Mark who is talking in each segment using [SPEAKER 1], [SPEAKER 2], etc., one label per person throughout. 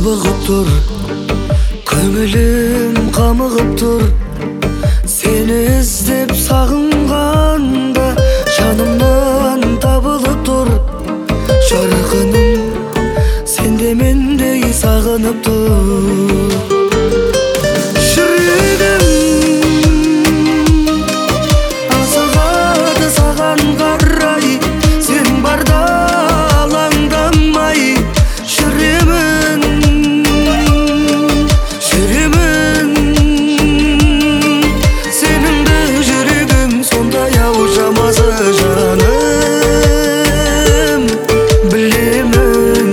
[SPEAKER 1] жабығып тұр, көңілім қамығып тұр. Сені іздеп сағынғанда жанымнан табылып тұр. Жарқыным, сенде мендей сағынып тұр. Жүрегім асығады саған қарай, сен барда алаңдамай. Жүремін, жүремін, сеніңді жүрегім сондай ау жамасы жаным, білемін.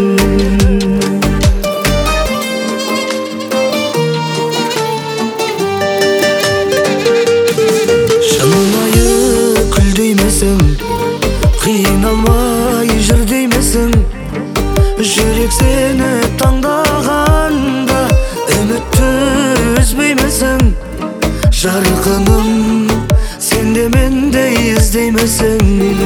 [SPEAKER 1] Шынайы күл деймісің, қиналмай жүр деймісің. Жүрек сені таңдағанда үмітті үзбеймісің. Жарқыным, сен де мендей іздеймісің.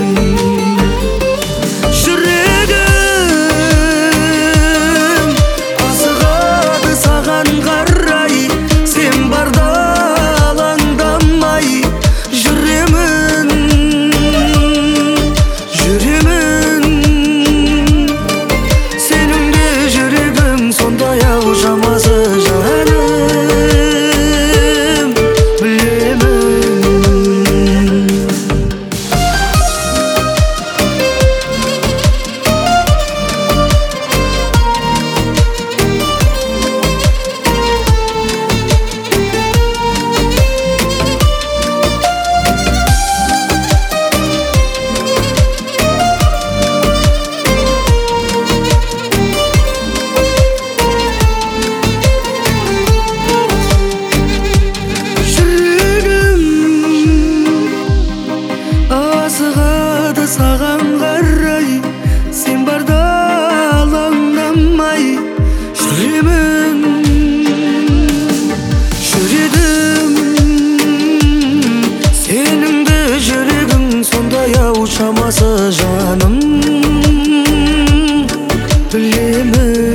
[SPEAKER 1] Жүрегім асығады саған қарай, сен барда алаңдамай. Жүремін, жүремін, сеніңде жүрегім сондай ау жамасы жаным, білемін. Асығады саған қарай, сен барда алаңдамай. Жүремін, жүредім, сеніңді жүрегің сондай ау шамасы жаным, білемін.